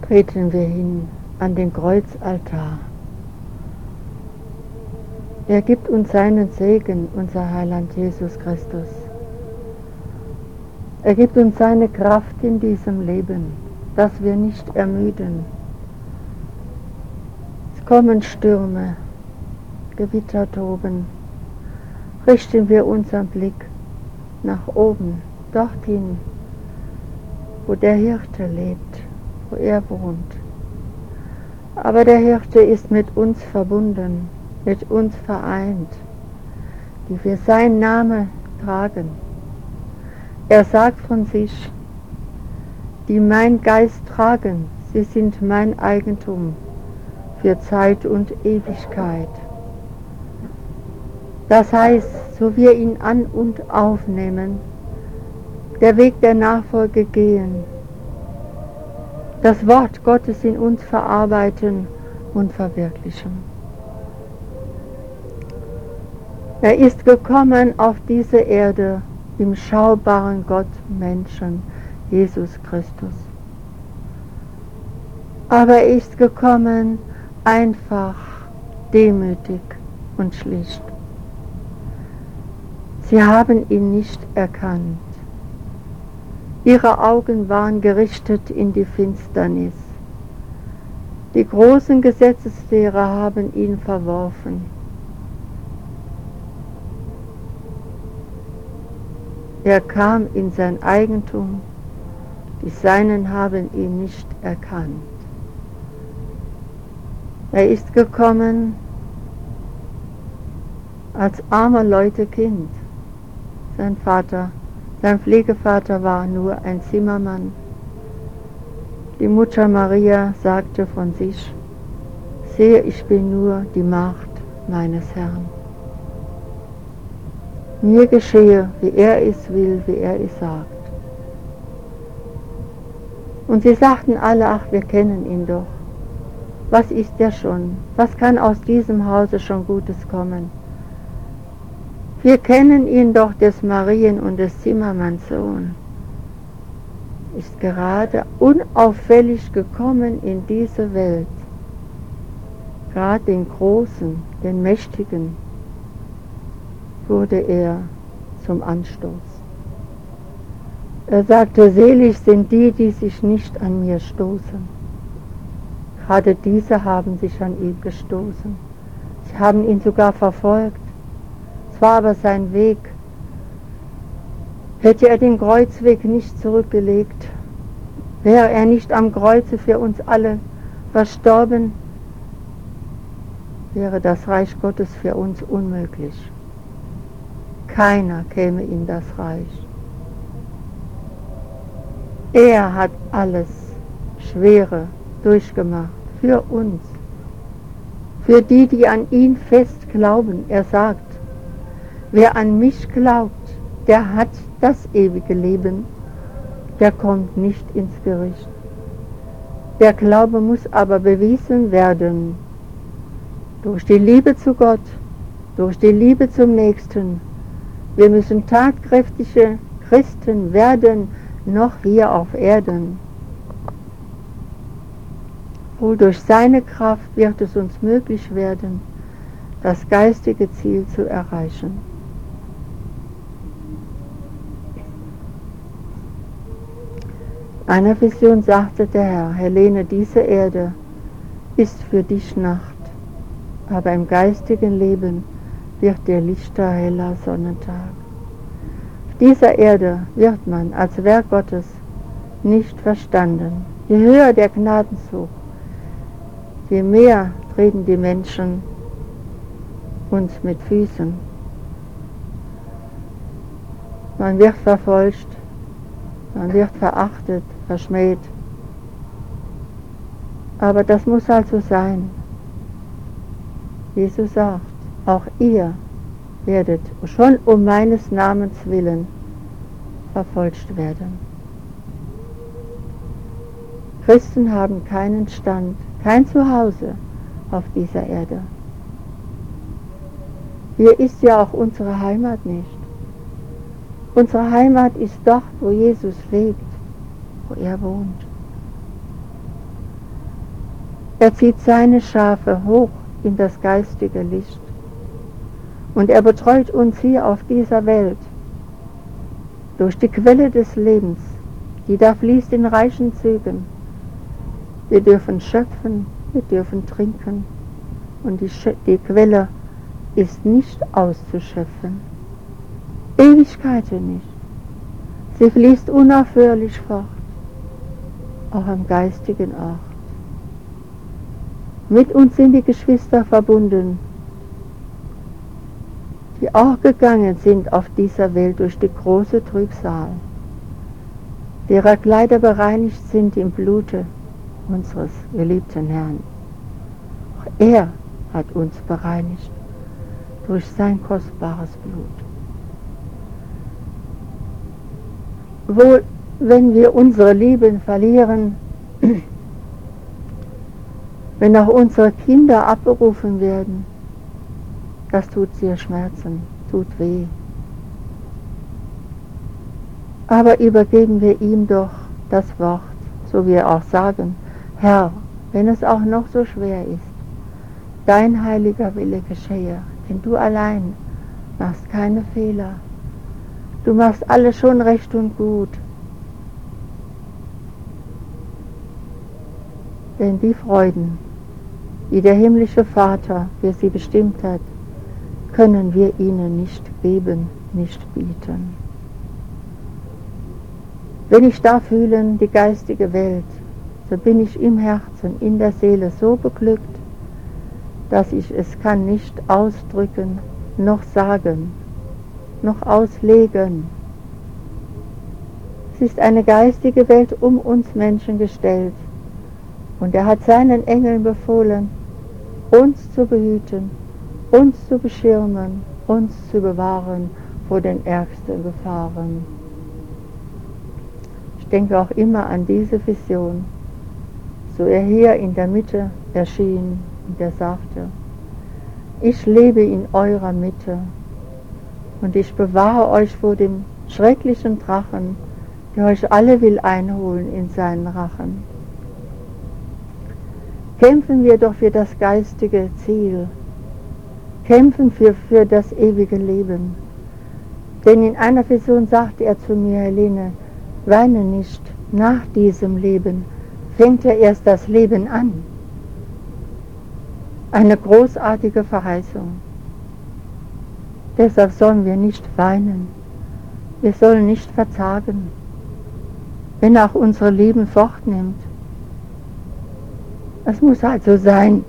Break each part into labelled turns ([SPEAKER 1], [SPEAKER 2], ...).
[SPEAKER 1] treten wir hin an den Kreuzaltar. Er gibt uns seinen Segen, unser Heiland Jesus Christus. Er gibt uns seine Kraft in diesem Leben, dass wir nicht ermüden. Es kommen Stürme, Gewitter toben. Richten wir unseren Blick nach oben, dorthin, wo der Hirte lebt, wo er wohnt. Aber der Hirte ist mit uns verbunden, mit uns vereint, die wir seinen Namen tragen. Er sagt von sich, die mein Geist tragen, sie sind mein Eigentum für Zeit und Ewigkeit. Das heißt, so wir ihn an und aufnehmen, der Weg der Nachfolge gehen, das Wort Gottes in uns verarbeiten und verwirklichen. Er ist gekommen auf diese Erde im schaubaren Gott Menschen, Jesus Christus. Aber er ist gekommen einfach, demütig und schlicht. Sie haben ihn nicht erkannt. Ihre Augen waren gerichtet in die Finsternis. Die großen Gesetzeslehrer haben ihn verworfen. Er kam in sein Eigentum, die Seinen haben ihn nicht erkannt. Er ist gekommen als armer Leute Kind. Sein Pflegevater war nur ein Zimmermann. Die Mutter Maria sagte von sich, sehe, ich bin nur die Magd meines Herrn. Mir geschehe, wie er es will, wie er es sagt. Und sie sagten alle, ach, wir kennen ihn doch. Was ist er schon? Was kann aus diesem Hause schon Gutes kommen? Wir kennen ihn doch, des Marien- und des Zimmermanns Sohn. Ist gerade unauffällig gekommen in diese Welt. Gerade den Großen, den Mächtigen, wurde er zum Anstoß. Er sagte, selig sind die, die sich nicht an mir stoßen. Gerade diese haben sich an ihm gestoßen. Sie haben ihn sogar verfolgt. Es war aber sein Weg. Hätte er den Kreuzweg nicht zurückgelegt, wäre er nicht am Kreuze für uns alle verstorben, wäre das Reich Gottes für uns unmöglich. Keiner käme in das Reich. Er hat alles Schwere durchgemacht für uns, für die, die an ihn fest glauben. Er sagt, wer an mich glaubt, der hat das ewige Leben, der kommt nicht ins Gericht. Der Glaube muss aber bewiesen werden durch die Liebe zu Gott, durch die Liebe zum Nächsten. Wir müssen tatkräftige Christen werden, noch hier auf Erden. Wohl durch seine Kraft wird es uns möglich werden, das geistige Ziel zu erreichen. In einer Vision sagte der Herr, Helene, diese Erde ist für dich Nacht, aber im geistigen Leben wird dir lichter, heller Sonnentag. Auf dieser Erde wird man als Werk Gottes nicht verstanden. Je höher der Gnadenzug, je mehr treten die Menschen uns mit Füßen. Man wird verfolgt, man wird verachtet, verschmäht. Aber das muss also sein. Jesus sagt, auch ihr werdet schon um meines Namens willen verfolgt werden. Christen haben keinen Stand, kein Zuhause auf dieser Erde. Hier ist ja auch unsere Heimat nicht. Unsere Heimat ist dort, wo Jesus lebt, wo er wohnt. Er zieht seine Schafe hoch in das geistige Licht. Und er betreut uns hier auf dieser Welt durch die Quelle des Lebens, die da fließt in reichen Zügen. Wir dürfen schöpfen, wir dürfen trinken und die Quelle ist nicht auszuschöpfen. Ewigkeiten nicht. Sie fließt unaufhörlich fort, auch am geistigen Ort. Mit uns sind die Geschwister verbunden, die auch gegangen sind auf dieser Welt durch die große Trübsal, derer Kleider bereinigt sind im Blute unseres geliebten Herrn. Auch er hat uns bereinigt durch sein kostbares Blut. Wohl, wenn wir unsere Lieben verlieren, wenn auch unsere Kinder abberufen werden, das tut sehr Schmerzen, tut weh. Aber übergeben wir ihm doch das Wort, so wie wir auch sagen, Herr, wenn es auch noch so schwer ist, dein heiliger Wille geschehe, denn du allein machst keine Fehler. Du machst alles schon recht und gut. Denn die Freuden, die der himmlische Vater für sie bestimmt hat, können wir ihnen nicht geben, nicht bieten. Wenn ich da fühle, die geistige Welt, so bin ich im Herzen, in der Seele so beglückt, dass ich es kann nicht ausdrücken, noch sagen, noch auslegen. Es ist eine geistige Welt um uns Menschen gestellt, und er hat seinen Engeln befohlen, uns zu behüten, uns zu beschirmen, uns zu bewahren vor den ärgsten Gefahren. Ich denke auch immer an diese Vision, so er hier in der Mitte erschien und er sagte, ich lebe in eurer Mitte und ich bewahre euch vor dem schrecklichen Drachen, der euch alle will einholen in seinen Rachen. Kämpfen wir doch für das geistige Ziel, kämpfen für das ewige Leben. Denn in einer Vision sagte er zu mir, Helene, weine nicht, nach diesem Leben fängt ja erst das Leben an. Eine großartige Verheißung. Deshalb sollen wir nicht weinen, wir sollen nicht verzagen, wenn er auch unsere Leben fortnimmt. Es muss halt so sein.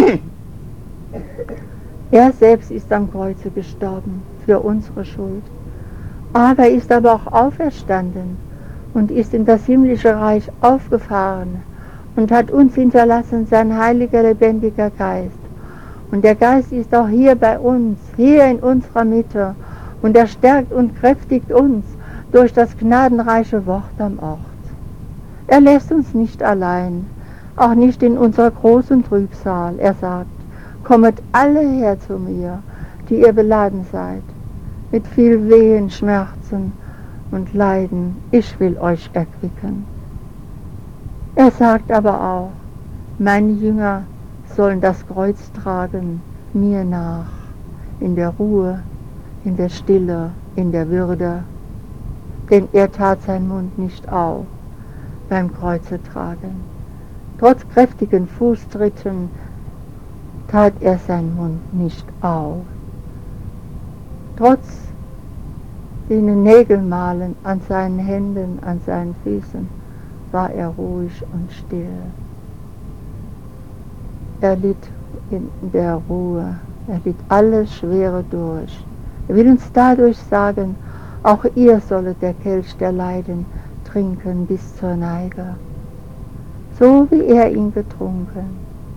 [SPEAKER 1] Er selbst ist am Kreuze gestorben für unsere Schuld. Aber er ist aber auch auferstanden und ist in das himmlische Reich aufgefahren und hat uns hinterlassen sein heiliger, lebendiger Geist. Und der Geist ist auch hier bei uns, hier in unserer Mitte. Und er stärkt und kräftigt uns durch das gnadenreiche Wort am Ort. Er lässt uns nicht allein, auch nicht in unserer großen Trübsal. Er sagt, kommet alle her zu mir, die ihr beladen seid, mit viel Wehen, Schmerzen und Leiden. Ich will euch erquicken. Er sagt aber auch, meine Jünger sollen das Kreuz tragen, mir nach, in der Ruhe, in der Stille, in der Würde. Denn er tat seinen Mund nicht auf beim Kreuze tragen. Trotz kräftigen Fußtritten tat er seinen Mund nicht auf. Trotz den Nägelmalen an seinen Händen, an seinen Füßen, war er ruhig und still. Er litt in der Ruhe, er litt alles Schwere durch. Er will uns dadurch sagen, auch ihr sollet der Kelch der Leiden trinken bis zur Neige, so wie er ihn getrunken.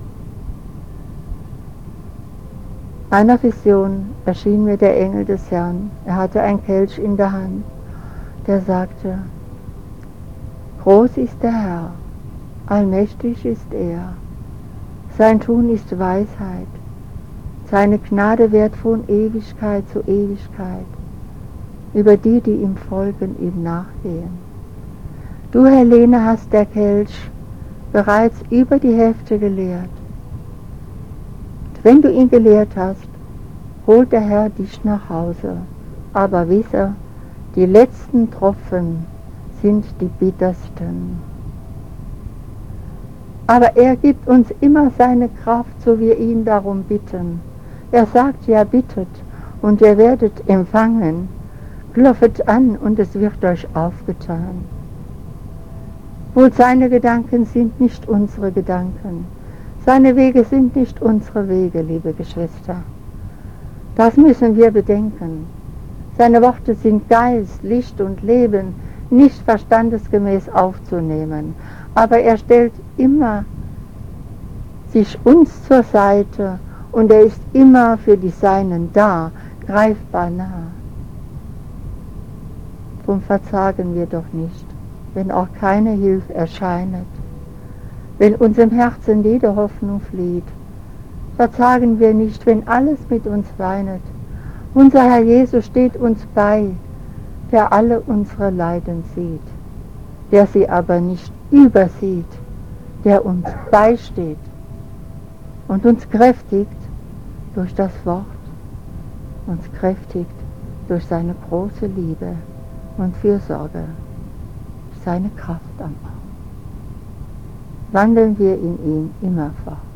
[SPEAKER 1] In einer Vision erschien mir der Engel des Herrn. Er hatte ein Kelch in der Hand, der sagte, groß ist der Herr, allmächtig ist er, sein Tun ist Weisheit, seine Gnade währt von Ewigkeit zu Ewigkeit über die, die ihm folgen, ihm nachgehen. Du, Helene, hast der Kelch bereits über die Hälfte geleert. Und wenn du ihn geleert hast, holt der Herr dich nach Hause. Aber wisse, die letzten Tropfen sind die bittersten. Aber er gibt uns immer seine Kraft, so wir ihn darum bitten. Er sagt ja, bittet, und ihr werdet empfangen. Klopfet an, und es wird euch aufgetan. Wohl seine Gedanken sind nicht unsere Gedanken. Seine Wege sind nicht unsere Wege, liebe Geschwister. Das müssen wir bedenken. Seine Worte sind Geist, Licht und Leben, nicht verstandesgemäß aufzunehmen. Aber er stellt immer sich uns zur Seite und er ist immer für die Seinen da, greifbar nah. Drum verzagen wir doch nicht, wenn auch keine Hilfe erscheinet. Wenn uns im Herzen jede Hoffnung flieht, verzagen wir nicht, wenn alles mit uns weinet. Unser Herr Jesus steht uns bei, der alle unsere Leiden sieht, der sie aber nicht übersieht, der uns beisteht und uns kräftigt durch das Wort, uns kräftigt durch seine große Liebe und Fürsorge, seine Kraft am Arm. Wandeln wir in ihm immerfort.